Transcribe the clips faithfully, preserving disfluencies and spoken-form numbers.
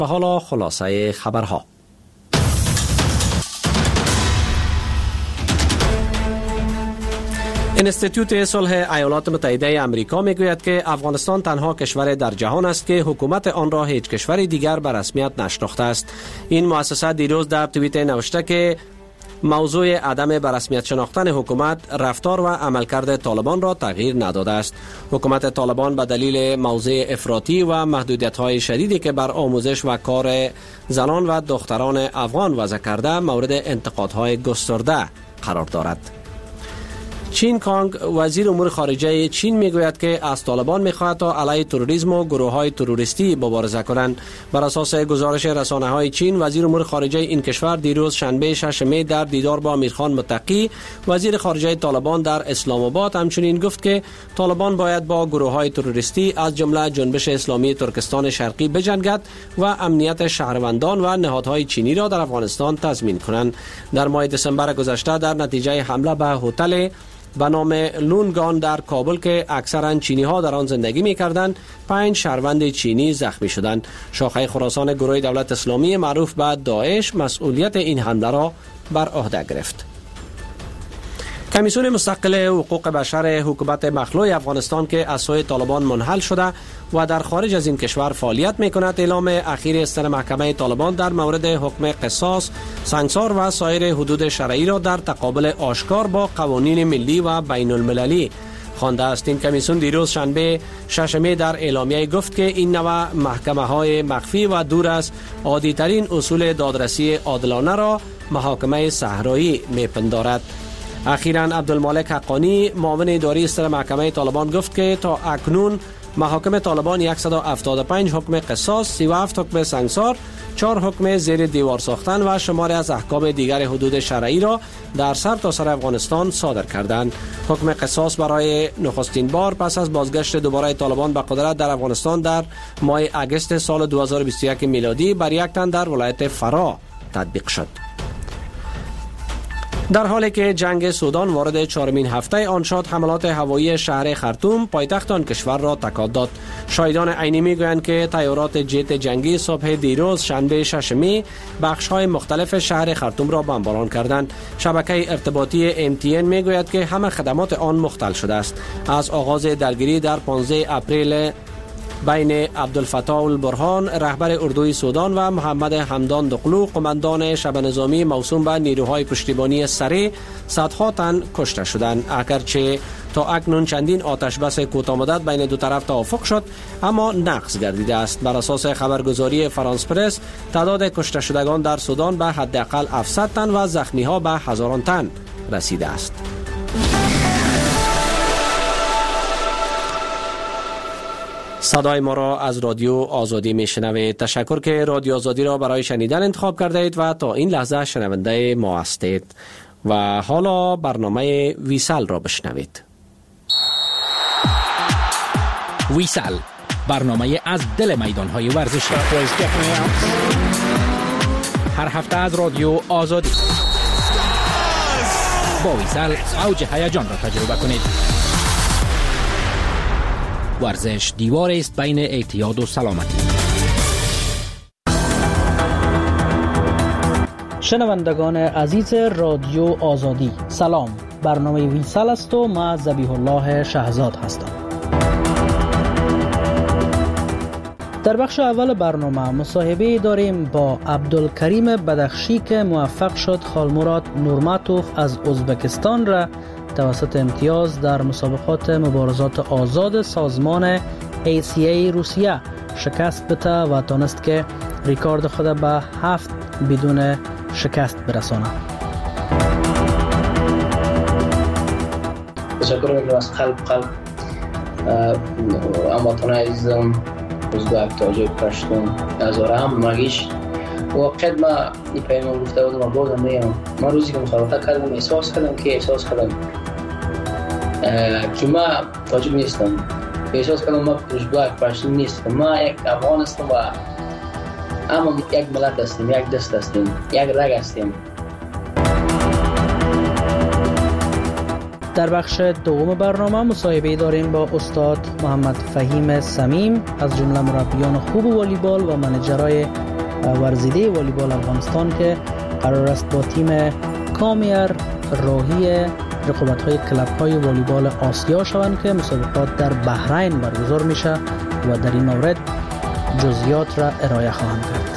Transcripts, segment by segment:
و حالا خلاصه خبرها. انستیتوت صلح ایالات متحده آمریکا میگوید که افغانستان تنها کشور در جهان است که حکومت آن را هیچ کشور دیگر به رسمیت نشناخته است. این مؤسسه دیروز در توییت نوشته که موضوع عدم به رسمیت شناختن حکومت رفتار و عملکرد طالبان را تغییر نداده است. حکومت طالبان به دلیل موضع افراطی و محدودیت‌های شدیدی که بر آموزش و کار زنان و دختران افغان وضع کرده مورد انتقادهای گسترده قرار دارد. چین کانگ وزیر امور خارجه چین میگوید که از طالبان میخواهد تا علیه تروریسم و گروه‌های تروریستی مبارزه کنند. بر اساس گزارش رسانه‌های چین، وزیر امور خارجه این کشور دیروز شنبه ششم می در دیدار با امیرخان متقی وزیر خارجه طالبان در اسلام آباد همچنین گفت که طالبان باید با گروه‌های تروریستی از جمله جنبش اسلامی ترکستان شرقی بجنگد و امنیت شهروندان و نهادهای چینی را در افغانستان تضمین کنند. در ماه دسامبر گذشته در نتیجه حمله به هتل به نام لونگان در کابل که اکثرا چینی ها در آن زندگی می کردند، پنج شهروند چینی زخمی شدند. شاخه خراسان گروه دولت اسلامی معروف به داعش مسئولیت این حمله را بر عهده گرفت. کمیسیون مستقل حقوق بشر حکومت مخلوع افغانستان که از سوی طالبان منحل شده و در خارج از این کشور فعالیت میکند، اعلام اخیر استر محکمه طالبان در مورد حکم قصاص، سنگسار و سایر حدود شرعی را در تقابل آشکار با قوانین ملی و بین المللی خوانده است. این کمیسیون دیروز شنبه ششم در اعلامیه گفت که این نوع محکمه های مخفی و دور از عادی ترین اصول دادرسی عادلانه را محاکمه صحرایی میپندارد. اخیراً عبدالمالک حقانی معاون اداری استر محکمه طالبان گفت که تا اکنون محاکم طالبان صد و هفتاد و پنج حکم قصاص، سی و هفت حکم سنگسار، چهار حکم زیر دیوار ساختن و شماری از احکام دیگر حدود شرعی را در سر تا سر افغانستان صادر کردند. حکم قصاص برای نخستین بار پس از بازگشت دوباره طالبان به قدرت در افغانستان در ماه اگست سال دو هزار و بیست و یک میلادی بر یک تن در ولایت فرا تطبیق شد. در حالی که جنگ سودان وارد چهارمین هفته آن شد، حملات هوایی شهر خرطوم پایتخت آن کشور را تکان داد. شاهدان عینی میگویند که طیارات جت جنگی صبح دیروز شنبه ششم بخش‌های مختلف شهر خرطوم را بمباران کردند. شبکه ارتباطی ام تی ان میگوید که همه خدمات آن مختل شده است. از آغاز درگیری در پانزده اپریل بین عبدالفتاح البرهان رهبر اردوی سودان و محمد حمدان دقلو قماندان شب نظامی موسوم به نیروهای پشتیبانی سریع، صدها تن کشته شدند. اگرچه تا اکنون چندین آتش بس کوتاه مدت بین دو طرف توافق شد، اما نقض گردیده است. بر اساس خبرگزاری فرانس پرس، تعداد کشته شدگان در سودان به حداقل هفتصد تن و زخمی ها به هزاران تن رسیده است. صدای ما را از رادیو آزادی میشنوید. تشکر که رادیو آزادی را برای شنیدن انتخاب کرده اید و تا این لحظه شنونده ما هستید. و حالا برنامه ویسل را بشنوید. ویسل، برنامه از دل میدان‌های ورزشی. هر هفته از رادیو آزادی. با ویسل اوج هیجان را تجربه کنید. ورزش دیوار است بین اعتیاد و سلامتی. شنوندگان عزیز رادیو آزادی، سلام. برنامه ویسل است و من ذبیح الله شهزاد هستم. در بخش اول برنامه مصاحبه داریم با عبدالکریم بدخشی که موفق شد خالمراد نورماتوف از ازبکستان را توسط امتیاز در مسابقات مبارزات آزاد سازمان ای سی ای روسیه شکست بده و تانست که ریکارد خود به هفت بدون شکست برسانه. تشکر میکنم از قلب قلب امواتان عزیزم، ازبک، تاجیک، پشتون، هزاره هم مگیش واقعیت ما این پیمان گفته بودم و بودم میام. من روزی که مسابقه کردم احساس کردم که احساس کردم که ما تاجیک نیستم، احساس کردم ما ازبک، پشتون نیستم، ما یک افغان هستم و اما یک ملت هستیم، یک دست هستیم، یک رگ هستیم. در بخش دوم برنامه مصاحبه داریم با استاد محمد فهیم صمیم از جمله مربیان خوب والیبال و منیجرای ورزیده والیبال افغانستان که قرار است با تیم کامیر راهی رقابت‌های کلب‌های والیبال آسیا شوند که مسابقات در بحرین برگزار میشه و در این مورد جزئیات را ارائه خواهم کرد.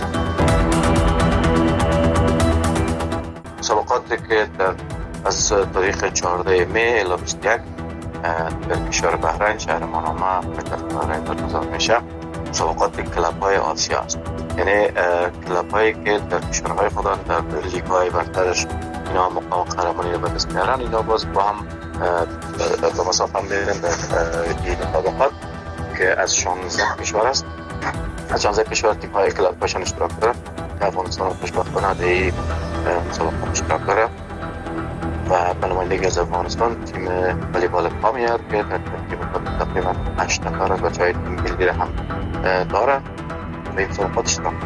مسابقاتی که در از تاریخ چهارده می الی بیست و یک در کشور بحرین شهر مانامه در بحرین برگزار میشه. مسابقات کلب‌های آسیا است، یعنی کلب‌هایی که در کشورهای خودن در لیگ‌های برترش اینا مقام قهرمانی رو به دست میارن، اینا باز با هم به مسابقه میرن در این مسابقات که از شانزده کشور است. از شانزده کشور تیم‌های کلب‌هاشون اشتراک داره که افغانستان خوشبختانه در این مسابقه اشتراک داره و به نمایندگی از افغانستان تیم والیبال کامیر که در ترکیب خود تقریبا هشت نفر از بچه‌های تیم گلگیر هم داره به این مسابقات اشتراک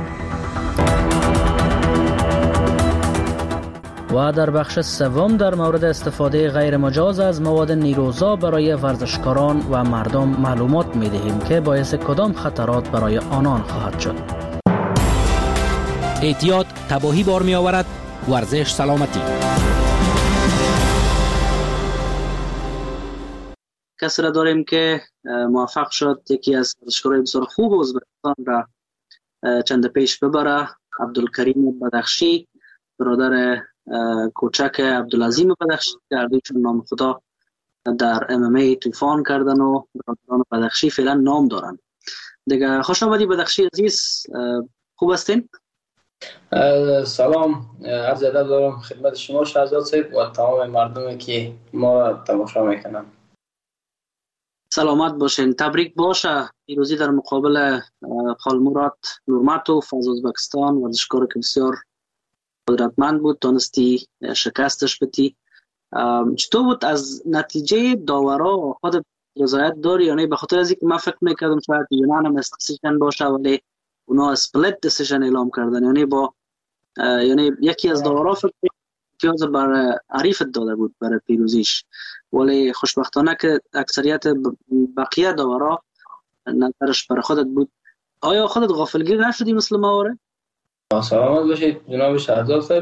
و در بخش سوم در مورد استفاده غیر مجاز از مواد نیروزا برای ورزشکاران و مردم معلومات می دهیم که باعث کدام خطرات برای آنان خواهد شد. احتیاط تباهی بار می آورد. ورزش سلامتی. کسی را داریم که موفق شد یکی از ورزشکارای بسیار خوب ازبکستان را چند پیش ببره، عبدالکریم بدخشی، برادر کوچک عبدالعظیم بدخشی که هر دویشون نام خدا در ام ام ای طوفان کردن و برادران بدخشی فعلا نام دارن دیگه. خوش آمدی بدخشی عزیز، خوب هستین؟ سلام، عرض ادب دارم خدمت شما شهزاد صاحب و تمام مردمی که ما تماشا میکنن. سلامت باشین، تبریک باشه. پیروزی در مقابل خالمراد نورماتوف از ازبکستان، ورزشکار که بسیار قدرتمند بود، تونستی شکستش بدی. چطور بود از نتیجه داورا؟ خودت رضایت داری یا نه؟ به خاطر از اینکه من فکر میکردم شاید یونانیمس دیسیژن باشه ولی اونا اسپلیت دیسیژن اعلام کردن، یعنی با یعنی یکی از داورا فکر امتیاز بر عریفت داده بود برای پیروزیش، ولی خوشبختانه که اکثریت بقیه داورا نظرش برای خودت بود. آیا خودت غافلگیر نشدی مثل ما؟ سلامت باشید جناب شهزاد صاحب.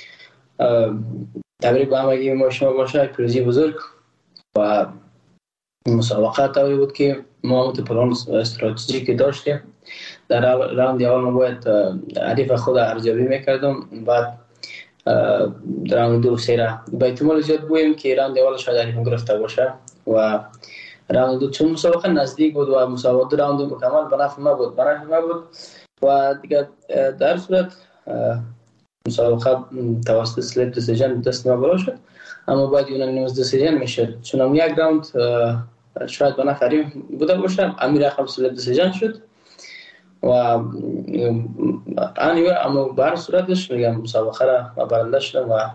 تبریک به همگی ما شما باشه، پیروزی بزرگ و مسابقه طوری بود که ما مت پلان استراتژیکی داشتیم. در راوند اول ما باید حریف خود ارزیابی میکردم، بعد در راوند دو سه را به احتمال زیاد بودیم که راوند اول شاید حریف گرفته باشه و راوند دو چون مسابقه نزدیک بود و مسابقه راوند مکمل به نفع ما بود به نفع ما بود و دیگه در صورت مسابقه توسط سلیپ دیسیژن دست ما بالا شد، اما بعد یونانیمس دیسیژن میشد چون هم یک راوند شاید به نفع حریف بوده باشه، امیر رقم سلیپ دیسیژن شد و آنیو اما بر صورتش میگم مسابقه را برنده شدم و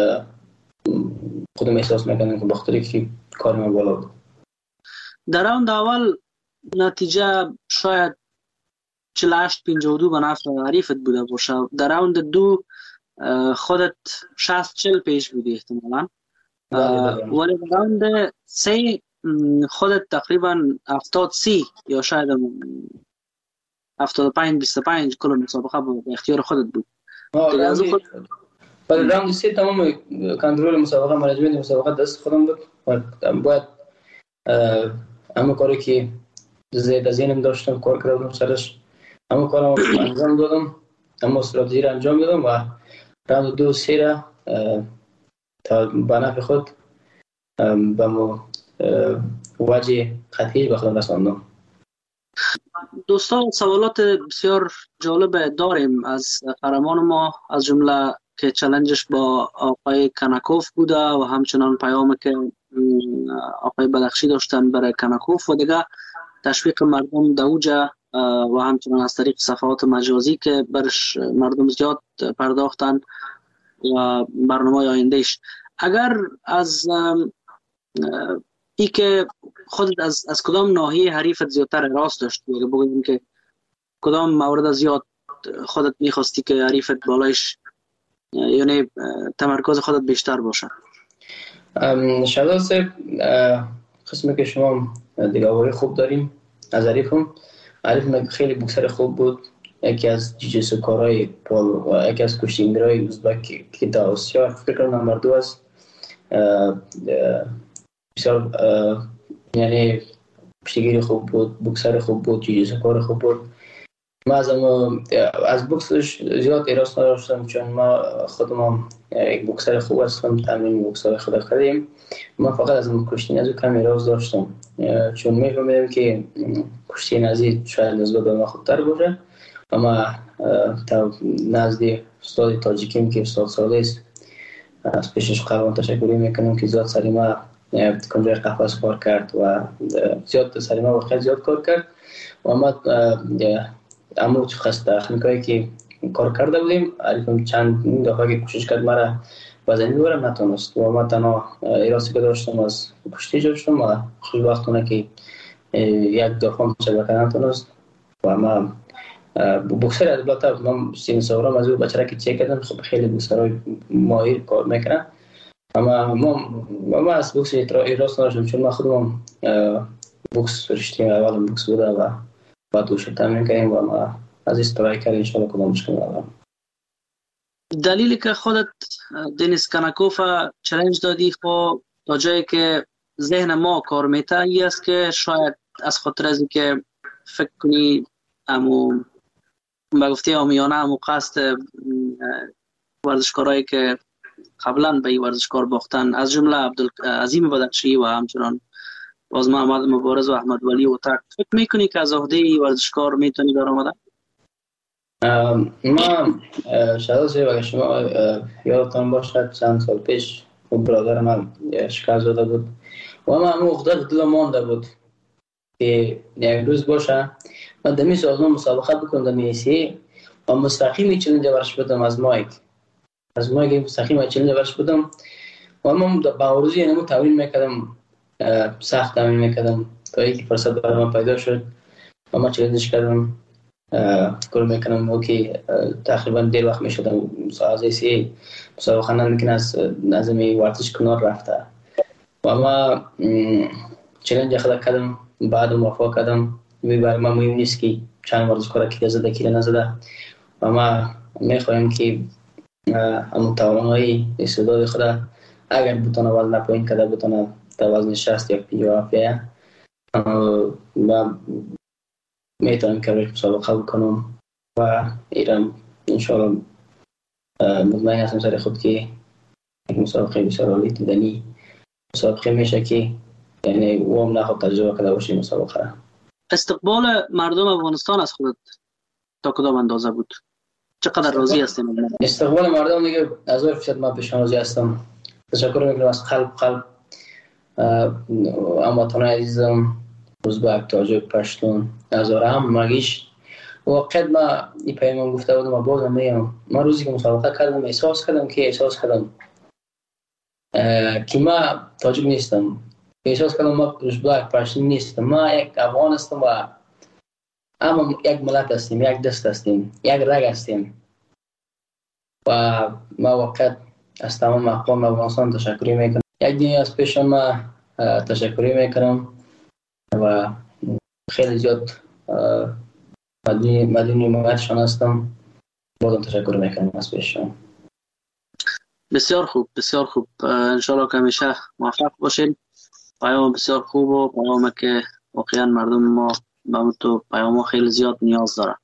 خودم احساس میکنم که بخاطر که کار ما بالا بود. در راوند اول نتیجه شاید چهل و هشت پنجاه و دو به نفع حریفت بوده باشه، در راوند دو خودت شصت چهل پیش بودی احتمالاً، ولی در راوند سه خودت تقریبا هفتاد سی یا شاید هفتاد و پنج بیست و پنج کل مسابقه به اختیار خودت بود. بعد راوند سه تمام کنترل مسابقه منیجمنت مسابقه دست خودم بود و باید همه کاری که زیاد از اینم داشتم کار کردم سرش، همه کارم انجام دادم، اما استراتژی را انجام دادم و راوند دو سه را تا به نفع خود به ما وجه خطیر به خودم رساندم. دوستان سوالات بسیار جالب داریم از قهرمان ما، از جمله که چالنجش با آقای کناکوف بوده و همچنان پیامی که آقای بدخشی داشتن برای کناکوف و دیگه تشویق مردم دوجه و همچنان از طریق صفحات مجازی که برش مردم زیاد پرداختن و برنامه آیندهش. اگر از ای که خودت از از کدام ناحیه حریفت زیادتر راست داشتی، اگه بگیم که کدام مورد زیاد خودت میخواستی که حریفت بالایش یعنی تمرکز خودت بیشتر باشه؟ شهزاد صاحب، قسمی که شما دیگه آوری خوب داریم از حریفم، حریفم خیلی بوکسر خوب بود یکی از جیجیسوکارهای پول و یکی از کشتیگیرهای ازبک که در آسیا فکر کنم نمبر دو است. بسیار یعنی کشتیگیر خوب بود، بوکسر خوب بود، جیجیسوکار خوب بود. ما از از بوکسش زیاد ایراس نداشتم چون ما خودم یک بوکسر خوب هستم، تمرین بوکسر خود کردیم. ما فقط از کشتی نزدیک کم ایراس داشتم چون میفهمیدم که کشتی نزدیک شاید نسبت به ما خوبتر باشه. اما تا نزدیک استاد تاجیکیم که استاد ساله است، از پیشش قبلا تشکری میکنم که زیاد سری ما کنجای قفص کار کرد و زیاد سری ما وقت زیاد کار کرد و ما امو خست تکنیکایی که کار کرده بودیم علیکم چند دفعه که کوشش کرد مرا وزنی دورم نتونست و ما تنها ایراسی که داشتم از کشتی داشتم و خوشبختانه که یک دفعه شبکه نتونست و ما بوکسر البته من سین سورم از او بچه که چک کردم. خب خیلی بوکسرای ماهر کار میکنن اما ما ما از بوکس ایراس نداشتم چون ما خودم بوکس رشته اول بوکس بوده و بعد دوش تمرین کردیم و ما از استرایکر ان شاء الله کدام مشکل ندارم. دلیلی که خودت دنیس کاناکوف چالش دادی خب تا جایی که ذهن ما کار میته ای است که شاید از خاطر از که فکر کنی امو با گفته آمیانه امو قصد ورزشکارایی که قبلا به این ورزشکار باختن از جمله عبدالعظیم بدخشی و همچنان باز محمد مبارز و احمد ولی و تک فکر میکنی که از عهده این ورزشکار میتونی برآمدن؟ ما شاید سه وقت شما یادتان باشد چند سال پیش اون برادر من شکست داده بود و ما همون عهده دل مانده بود که یک روز باشه من دمی سازمان مسابقه بکنم دمی ایسی و مستقیم چلنج ورش بدم از مایک از مایک مستقیم چلنج ورش بدم و من با روزی اینمو تمرین میکردم، سخت تمرین میکردم تا اینکه فرصت برای من پیدا شد و من چلنجش کردم. کار میکنم و که تقریبا دیر وقت میشدم از ایسی مسابقه نمیکنه از نظمی ورزش کنار رفته و ما چلنج خدا کردم. بعد موفق کردم وی برای ما مهم نیست که چند ورزشکار کی زده کی نزده و ما میخوایم که همون توانایی استعداد خدا اگر بتونه وزن پایین کده بتونه تا وزن شصت یا پنجاه بیایه و میتونم که روش مسابقه بکنم و ایران انشاءالله مطمئن هستم سر خود که یک مسابقه بسیار عالی دیدنی مسابقه میشه که یعنی او هم نخواد تجربه کرده باشی مسابقه. استقبال مردم افغانستان از خودت تا کدام اندازه بود؟ چقدر راضی هستیم؟ استقبال مردم دیگه از هر فیصد من پیشان راضی هستم. تشکر میکنم از قلب قلب هموطنان عزیزم ازبک، تاجیک، پشتون، هزاره هم مگیش واقعا ما این پیمان گفته بودم و بازم میگم ما روزی که مسابقه کردم احساس کردم که احساس کردم که ما تاجیک نیستم، احساس کردم ما ازبک پشتون نیستم، ما یک افغان هستم و اما یک ملت هستیم، یک دست هستیم، یک رگ هستیم و ما واقعا از تمام اقوام افغانستان تشکری میکنم. یک دنیا از پیش ما تشکری میکنم و خیلی زیاد مدینی موقعشان هستم. بازم تشکر میکنم از پیششان. بسیار خوب بسیار خوب. انشاءالله که همیشه موفق باشین. پیام بسیار خوب و پیامی که واقعا مردم ما به تو پیام خیلی زیاد نیاز داره.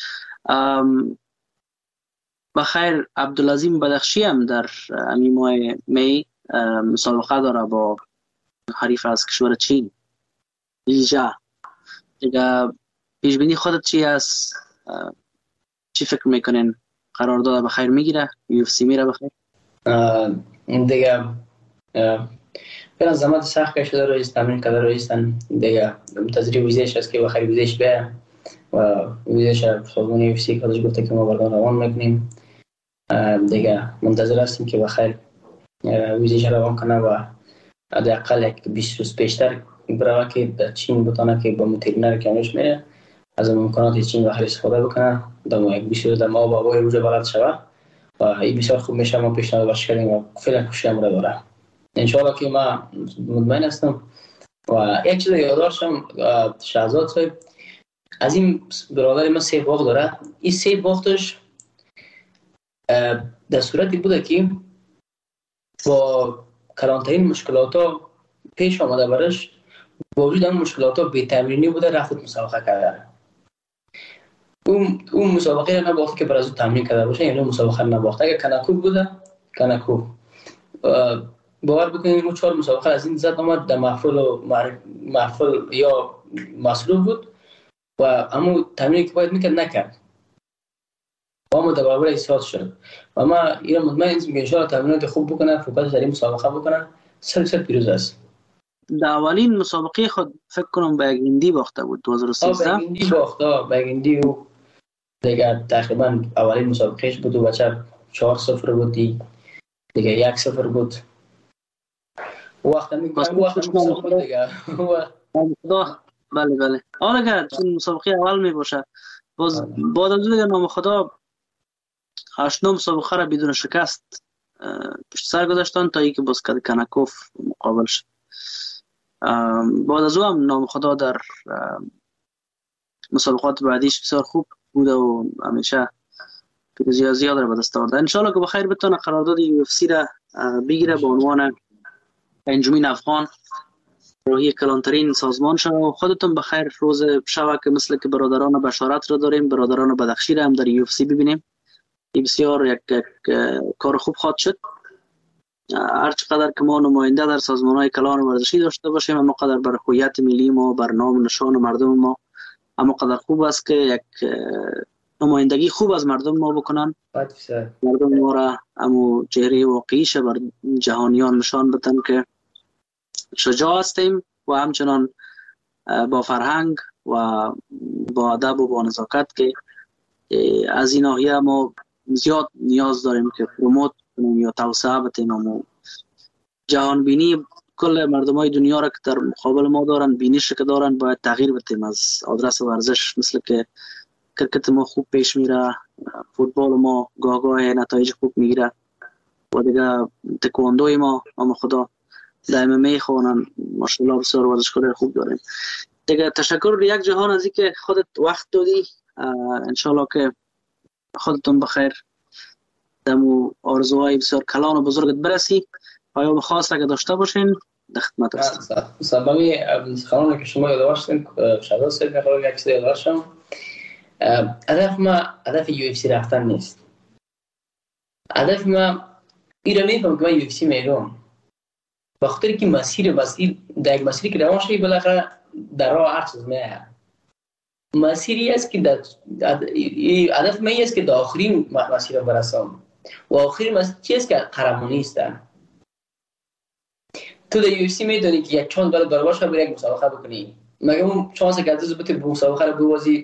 بخیر عبدالعظیم بدخشی هم در همین ماه می مسابقه داره با حریف از کشور چین ویژه. دیگه پیشبینی خودت چی هست؟ چی فکر میکنین؟ قرارداد بخیر میگیره؟ یو اف سی میره بخیر؟ دیگه فعلا زحمت سخت کشیده رئیس تمرین کرده رئیسن دیگه منتظر ویزش هست که بخیر ویزش بیه و ویزش سازمان یو اف سی خودش گفته که ما بردان روان میکنیم دیگه منتظر هستیم که بخیر ویزش روان کنه و حداقل یک بیست روز پیشتر برای که در چین بتونه که با مترینر کاملش میره از امکانات چین بخیر استفاده بکنه در یک بیست روز در ما با آبای روز بلد شوه و این بسیار خوب میشه. ما پیشنهاد باش کردیم و فعلا خوشی هم رو داره. انشاءالله که ما مطمئن هستم و یک چیز یادداشتم شهزاد صاحب از این برادر ما سه باغ داره. این سه باغش در صورتی بوده که با کلانترین مشکلات ها پیش آمده برش، با وجود این مشکلات ها بی تمرینی بوده، رفت مسابقه کرده. اون اون مسابقه را نباخته که برای از تمرین کرده باشه، یعنی مسابقه نباخته. اگه کنکوب بوده کنکوب باور بکنید اون چهار مسابقه از این زد آمد در محفل و محفل یا مصروف بود و اما تمرینی که باید میکرد نکرد و اما در برابر ایستاد شد. و ما اینا مطمئن هستیم که انشاءالله تمرینات خوب بکنه، فوکس در این مسابقه بکنه، صد درصد پیروز است. در اولین مسابقه خود فکر کنم به گیندی باخته بود دو هزار و سیزده. به گیندی باخته، به گیندی و دیگه تقریبا اولین مسابقهش بود و بچه چهار صفر بود، دیگه یک صفر بود. وقت میگم وقت مسابقه دیگه بله بله. حالا اگر چون مسابقه اول می باشه باز بعد از دیگه نام خدا هشت نام مسابقه را بدون شکست پشت سر گذاشتن تا اینکه باز کنکوف مقابل شد. بعد از او هم نام خدا در مسابقات بعدیش بسیار خوب بوده و همیشه پیروزی زیاد را به دست آورده. ان شاء الله که بخیر بتونه قرارداد یو اف سی را بگیره به عنوان انجمن افغان روحی کلانترین سازمان شد. و خودتون بخیر روز شب که مثل که برادران بشارت را داریم، برادران بدخشی را هم در یو اف سی ببینیم. این بسیار یک, یک کار خوب خواهد شد. هر چقدر که ما نماینده در سازمان‌های کلان ورزشی داشته باشیم، اما قدر بر هویت ملی ما، بر نام نشان مردم ما، اما قدر خوب است که یک نمایندگی خوب از مردم ما بکنن. مردم ما را امو چهره واقعیش بر جهانیان نشان بدن که شجاع هستیم و همچنان با فرهنگ و با ادب و با نزاکت که از این ناحیه ما زیاد نیاز داریم که پروموت کنیم یا توسعه بدیم و جهان بینی کل مردمای دنیا را که در مقابل ما دارن، بینش که دارن، باید تغییر بدیم از آدرس ورزش. مثل که کرکت ما خوب پیش میره، فوتبال ما گاه گاه نتایج خوب میگیره و دیگه تکواندوی ما اما خدا دائما میخوانن ماشاءالله بسیار ورزشکار خوب داریم دیگه. تشکر یک جهان از اینکه خودت وقت دادی. انشالله که خودتون بخیر دمو آرزوهای بسیار کلان و بزرگت برسی. پیام خاص اگه داشته باشین در خدمت هستم. سببی خانم که شما یادواشتین شاید سید میخوام یک چیز یادواشم. هدف ما هدف یو اف سی رفتن نیست. هدف ما ایرانی فهم که من یو اف سی میرم بخاطر که مسیر مسیر در یک مسیری که روان شدی بالاخره در راه هر چیز میه. مسیری است که هدف من است که در آخرین مسیر برسم و آخرین مسیر چیست که قهرمانی است. تو در یو اف سی میدونی که یک چانس برای برابر شد برای یک مسابقه بکنی، مگه اون چانس که از بوده مسابقه رو ببازی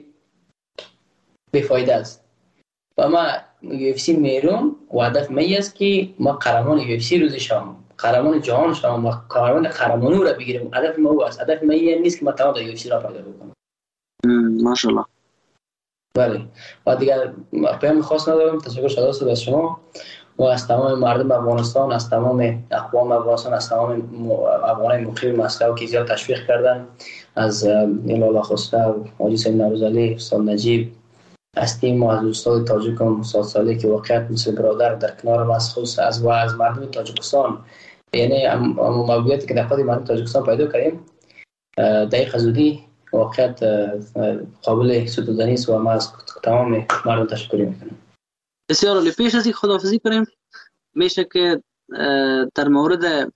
بیفایده است. و ما یو اف سی میرم و هدف من است که ما قهرمان یو اف سی روز شام، قهرمان جهان شام و قهرمان قهرمانی رو بگیریم. هدف ما او است. هدف من این نیست که ما تمام در یو اف سی را پیدا بکنم. ماشاءالله. بله. و دیگه پیام خاص ندارم. تشکر شده از شما و از تمام مردم افغانستان، از تمام اقوام افغانستان، از تمام افغانای مقیم مسکو که زیاد تشویق کردن، از لالا خسرو، حاجی سید نوروزعلی، استاد نجیب، از تیم و از استاد تاجیکم استاد صالح که واقعا مثل برادر در کنار ما است، خصوص از و از مردم تاجیکستان، یعنی موقعیتی که در خود مردم تاجیکستان پیدا کردیم دقیق زودی واقعا قابل ستودنی است و ما از تمام مردم تشکر میکنم. بسیار عالی. پیش از این خداحافظی کنیم میشه که در مورد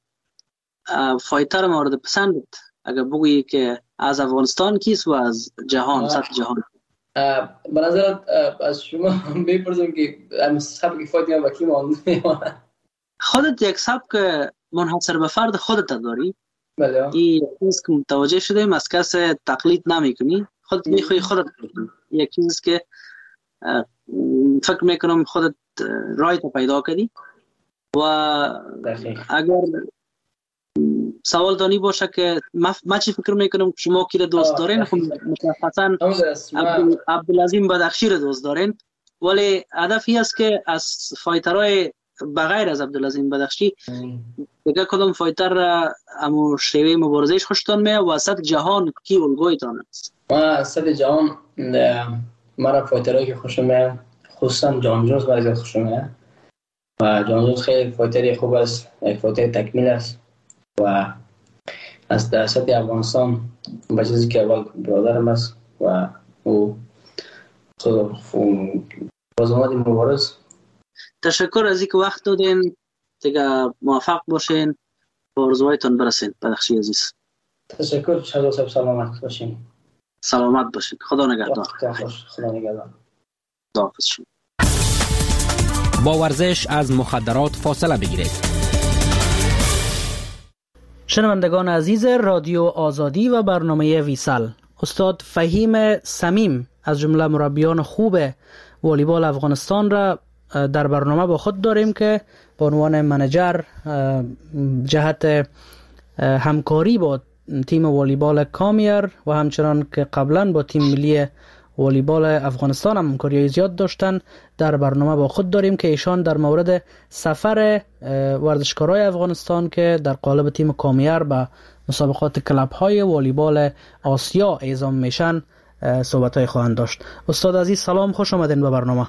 فایتر مورد پسند اگر بگویی که از افغانستان کیست و از جهان سطح جهان؟ به نظرت از شما میپرسم که سبک فایتر با کی میمونه؟ خودت یک سبک منحصر به فرد خودت داری؟ بله. این چیز که متوجه شدیم از کس تقلید نمی کنی، خودت میخوای خودت بکنی. یک چیز که فکر میکنم خودت رایت پیدا کردی و اگر سوال دانی باشه که ما چی فکر میکنم شما کی را دوست دارین، خب مشخصا عبدالعظیم بدخشی را دوست دارین، ولی هدف این است که از فایترهای بغیر از عبدالعظیم بدخشی دیگه کدام فایتر را امو شیوه مبارزهش خوشتان میه و وسط جهان کی الگویتان است؟ ما از سطح جهان مرا فایترهایی که خوشم میاد خصوصا جان جونز باید خوشم میاد و جان جونز خیلی فایتری خوب است، یک فایتر تکمیل است و از در سطح افغانستان با چیزی که اول برادرم است و او بازماندی مبارز. تشکر از اینکه وقت دادین، دیگه موفق باشین و آرزوهایتان برسین. بدخشی عزیز تشکر. شهزاد صاحب سلامت باشین. سلامت باشین. خدا نگهدار. خدا نگهدار. خداحافظ شما. با ورزش از مخدرات فاصله بگیرید. شنوندگان عزیز رادیو آزادی و برنامه ویسل، استاد فهیم صمیم از جمله مربیان خوب والیبال افغانستان را در برنامه با خود داریم که به عنوان منیجر جهت همکاری با تیم والیبال کامیر و همچنان که قبلا با تیم ملی والیبال افغانستان هم همکاری زیاد داشتن در برنامه با خود داریم که ایشان در مورد سفر ورزشکارای افغانستان که در قالب تیم کامیر به مسابقات کلاب های والیبال آسیا اعزام میشن صحبت های خواهند داشت. استاد عزیز سلام، خوش آمدین به برنامه.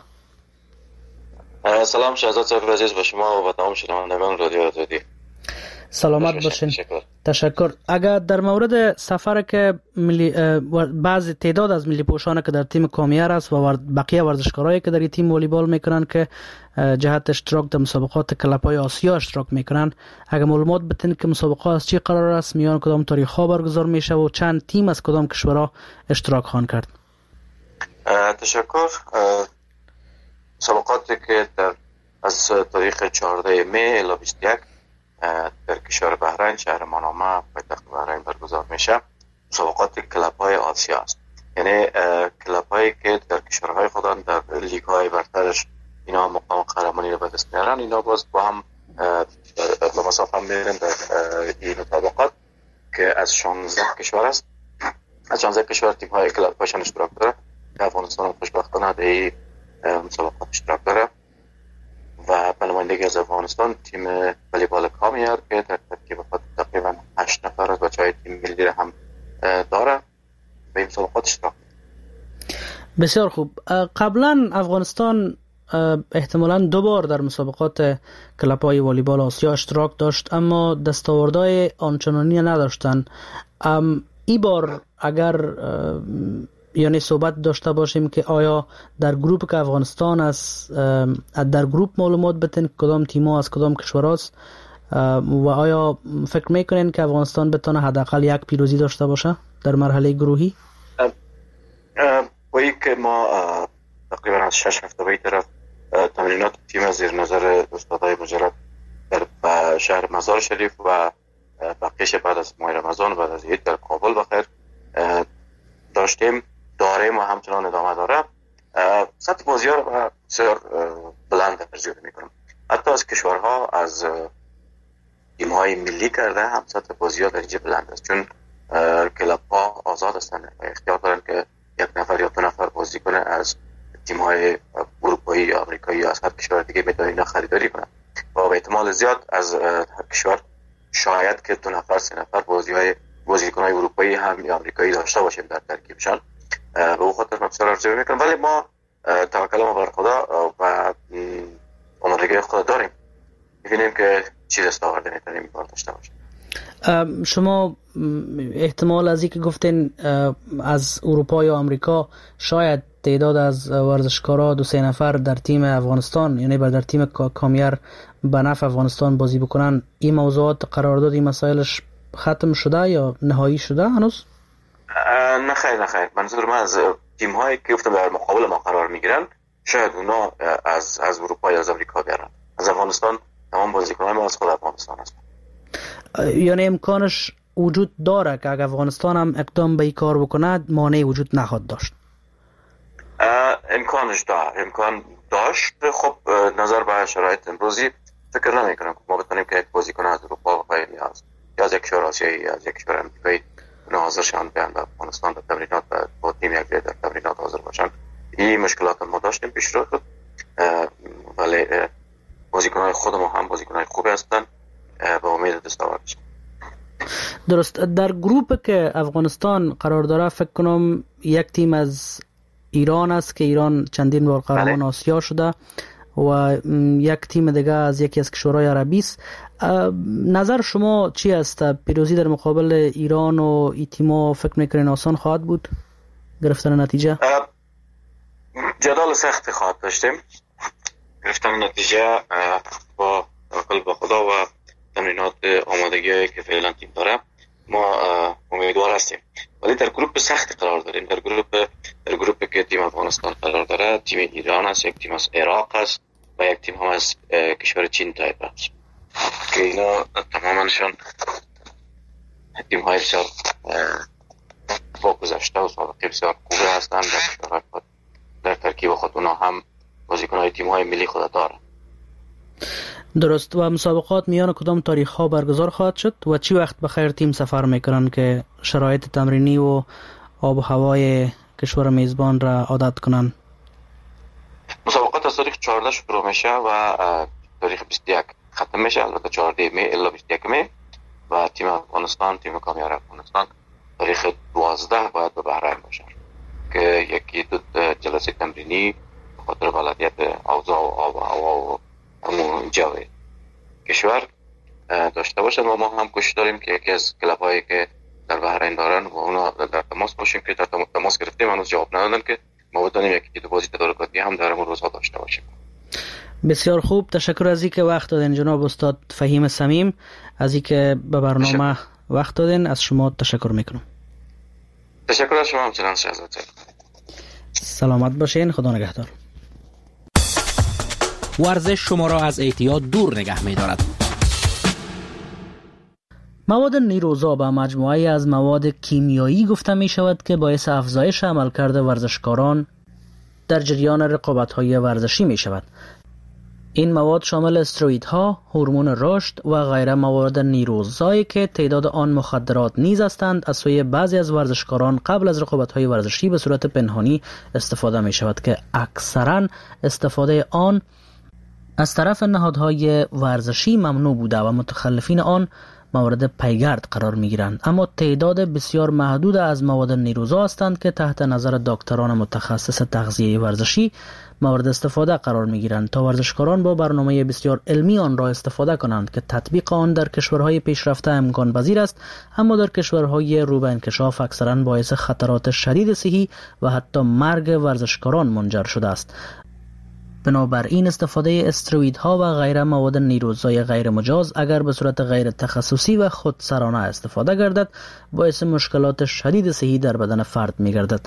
سلام شهزاد صاحب عزیز به شما و به تمام شنوندگان رادیو آزادی. سلامت باشین. تشکر. تشکر. اگر در مورد سفر که ملی بعض تعداد از ملی پوشان که در تیم کامیر است و بقیه ورزشکارایی که در این تیم والیبال میکنن که جهت اشتراک در مسابقات کلپ‌های آسیا اشتراک میکنن، اگر معلومات بدین که مسابقات از چی قرار است، میان کدام تاریخ‌ها برگزار میشه و چند تیم از کدام کشورها اشتراک خواهند کرد؟ تشکر. مسابقاتی که در از تاریخ چهارده می الی بیست و یک در کشور بحرین شهر منامه پایتخت بحرین برگزار میشه. مسابقات کلب‌های آسیا است، یعنی کلب‌هایی که در کشورهای خودن در لیگ‌های برترش اینا مقام قهرمانی رو به دست میارن، اینا باز با هم به مسابقه میرن در این مسابقات که از شانزده کشور است. از شانزده کشور تیم‌های کلب‌هاشون اشتراک داره که افغانستان خوشبختانه در این مسابقات اشتراک داره و به نمایندگی از افغانستان تیم والیبال کامیر که در ترکیب خود تقریبا هشت نفر از بچه‌های تیم ملی را هم داره به این مسابقات اشتراک. بسیار خوب. قبلا افغانستان احتمالاً دو بار در مسابقات کلب‌های والیبال آسیا اشتراک داشت اما دستاوردهای آنچنانی نداشتن. این بار اگر یعنی صحبت داشته باشیم که آیا در گروپ که افغانستان است در گروپ معلومات بتن کدام تیم‌ها از کدام کشورهاست و آیا فکر میکنین که افغانستان بتونه حداقل یک پیروزی داشته باشه در مرحله گروهی؟ وی که ما تقریبا از شش هفته به طرف تمرینات تیم زیر نظر استادای مجرد در شهر مزار شریف و بقیش بعد از ماه رمضان بعد از عید در کابل بخیر داشتیم داریم و همچنان ادامه داره. سطح بازی‌ها رو بسیار بلند ارزیابی میکنم. حتی از کشورها از تیم‌های ملی کرده هم سطح بازی‌ها در اینجا بلند است، چون کلب‌ها آزاد هستند و اختیار دارن که یک نفر یا دو نفر بازی کنه از تیم‌های اروپایی یا آمریکایی یا از هر کشور دیگه میتونه اینا خریداری کنه و به احتمال زیاد از هر کشور شاید که دو نفر سه نفر بازی‌های بازیکن‌های اروپایی هم یا آمریکایی داشته باشیم در ترکیبشان. به اون خاطر من بسیار ارزیابی میکنم، ولی ما توکل ما بر خدا و آمادگی خدا داریم، می‌بینیم که چی دستاورد میتونیم بار داشته باشیم. شما احتمال از اینکه گفتین از اروپا یا آمریکا شاید تعداد از ورزشکارا دو سه نفر در تیم افغانستان یعنی در تیم کامیر به نفع افغانستان بازی بکنن، این موضوعات قرارداد این مسائلش ختم شده یا نهایی شده هنوز؟ نه خیر نه خیر. منظور من از تیم هایی که گفتم در مقابل ما قرار میگیرن شاید اونا از از اروپا یا از آمریکا بیارن. از افغانستان تمام بازیکنان ما از خود افغانستان هستن. یعنی امکانش وجود داره که اگر افغانستان هم اقدام به این کار بکنه مانعی وجود نخواهد داشت؟ امکانش داره، امکان داشت. خب نظر به شرایط امروزی فکر نمی کنم که ما بتونیم که یک بازیکن از اروپا و یا از یک کشور آسیایی یا از یک کشور آمریکایی حاضر شدن بیان به افغانستان در تمرینات و با تیم یک در تمرینات حاضر باشن. این مشکلات ما داشتیم پیش رو شد، ولی بازیکن‌های خود ما هم بازیکن‌های خوبی هستن، به امید دستاوردش. درست. در گروپ که افغانستان قرار داره فکر کنم یک تیم از ایران است که ایران چندین بار قهرمان آسیا شده و یک تیم دیگه از یکی از کشورهای عربی است. نظر شما چی است؟ پیروزی در مقابل ایران و این تیم‌ها فکر می‌کنین آسان خواهد بود گرفتن نتیجه؟ جدال سخت خواهد داشتیم. گرفتن نتیجه با توکل به خدا و تمرینات آمادگی که فعلا تیم داره ما امیدوار هستیم. ولی در گروپ سخت قرار داریم. در گروپ در گروپی که تیم افغانستان قرار داره، تیم ایران است، یک تیم از عراق است و یک تیم هم از کشور چین تایپ است که اینا تمامشون تیم های بسیار با گذشته و سابقه بسیار خوبه هستند. در در ترکیب خود اونا هم بازیکن‌های تیم‌های ملی خود دارند. درست. و مسابقات میان کدام تاریخ‌ها برگزار خواهد شد و چی وقت بخیر تیم سفر میکنن که شرایط تمرینی و آب و هوای کشور میزبان را عادت کنن؟ مسابقات از تاریخ چهارده شروع میشه و تاریخ بیست و یک ختم میشه. البته چهارده می الا بیست و یک می و تیم افغانستان، تیم کامیار افغانستان تاریخ دوازده باید به بحرین باشه که یکی دو جلسه تمرینی خاطر بلدیت اوضاع و آب و هوا و همون جو کشور داشته باشن و ما هم کوشش داریم که یکی از کلاب‌هایی که در بحرین دارن و اونا در تماس باشیم که در تماس گرفتیم هنوز جواب ندادن که ما بتونیم یکی دو بازی تدارکاتی هم در همون روزها داشته باشیم. بسیار خوب. تشکر از اینکه وقت دادین جناب استاد فهیم صمیم، از اینکه به برنامه وقت دادین. از شما تشکر میکنم. تشکر از شما همچنان شهزاد. سلامت باشین. خدا نگهدار. ورزش شما را از اعتیاد دور نگه می دارد. مواد نیروزا به مجموعه از مواد کیمیایی گفته می شود که باعث افزایش عملکرد ورزشکاران در جریان رقابت‌های ورزشی می شود. این مواد شامل استروئیدها، هورمون رشد و غیره مواد نیروزایی که تعداد آن مخدرات نیز هستند از سوی بعضی از ورزشکاران قبل از رقابت‌های ورزشی به صورت پنهانی استفاده می شود که اکثراً استفاده آن از طرف نهادهای ورزشی ممنوع بوده و متخلفین آن مورد پیگرد قرار می گیرند. اما تعداد بسیار محدود از مواد نیروزا هستند که تحت نظر دکتران متخصص تغذیه ورزشی مورد استفاده قرار می گیرند تا ورزشکاران با برنامه بسیار علمی آن را استفاده کنند که تطبیق آن در کشورهای پیشرفته امکان پذیر است، اما در کشورهای رو به انکشاف اکثرا باعث خطرات شدید صحی و حتی مرگ ورزشکاران منجر شده است. بنابراین استفاده استروئیدها و غیره مواد نیروزای غیر مجاز اگر به صورت غیر تخصصی و خودسرانه استفاده گردد باعث مشکلات شدید صحی در بدن فرد می گردد.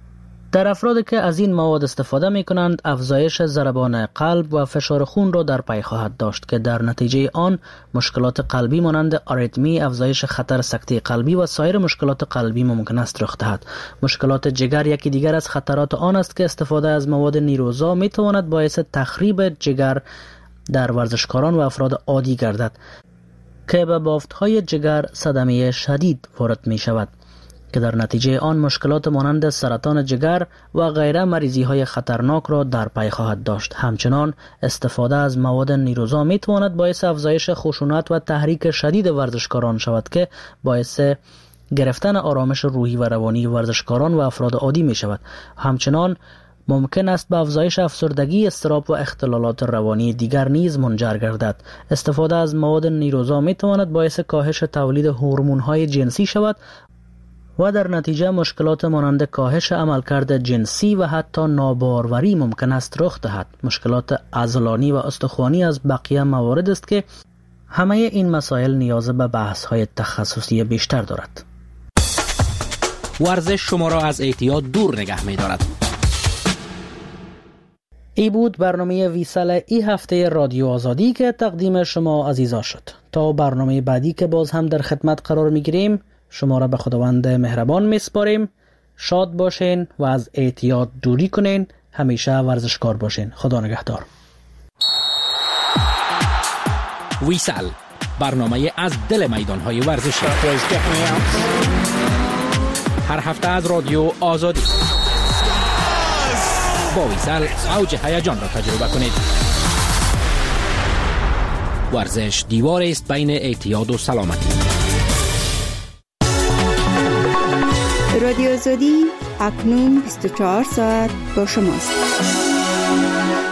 در افرادی که از این مواد استفاده می کنند افزایش ضربان قلب و فشار خون را در پی خواهد داشت که در نتیجه آن مشکلات قلبی مانند آریتمی، افزایش خطر سکته قلبی و سایر مشکلات قلبی ممکن است رخ دهد. مشکلات جگر یکی دیگر از خطرات آن است که استفاده از مواد نیروزا می تواند باعث تخریب جگر در ورزشکاران و افراد عادی گردد که به بافت‌های جگر صدمه شدید وارد می شود که در نتیجه آن مشکلات مانند سرطان جگر و غیره مریضی‌های خطرناک را در پی خواهد داشت. همچنان استفاده از مواد نیروزا می تواند باعث افزایش خشونت و تحریک شدید ورزشکاران شود که باعث گرفتن آرامش روحی و روانی ورزشکاران و افراد عادی می شود. همچنان ممکن است به افزایش افسردگی، اضطراب و اختلالات روانی دیگر نیز منجر گردد. استفاده از مواد نیروزا می تواند باعث کاهش تولید هورمون‌های جنسی شود و در نتیجه مشکلات مانند کاهش عملکرد جنسی و حتی ناباروری ممکن است رخ دهد. مشکلات عضلانی و استخوانی از بقیه موارد است که همه این مسائل نیاز به بحث‌های تخصصی بیشتر دارد. ورزش شما را از اعتیاد دور نگه می دارد. ای بود برنامه ویسال ای هفته رادیو آزادی که تقدیم شما عزیزا شد. تا برنامه بعدی که باز هم در خدمت قرار می گیریم شما را به خداوند مهربان می سپاریم. شاد باشین و از اعتیاد دوری کنین. همیشه ورزشکار باشین. خدا نگهدار. ویسال، برنامه از دل میدان‌های ورزشی، هر هفته از رادیو آزادی. با ویسال اوج هیجان را تجربه کنید. ورزش دیواری است بین اعتیاد و سلامتی. رادیو آزادی اکنون بیست و چهار ساعت با شماست.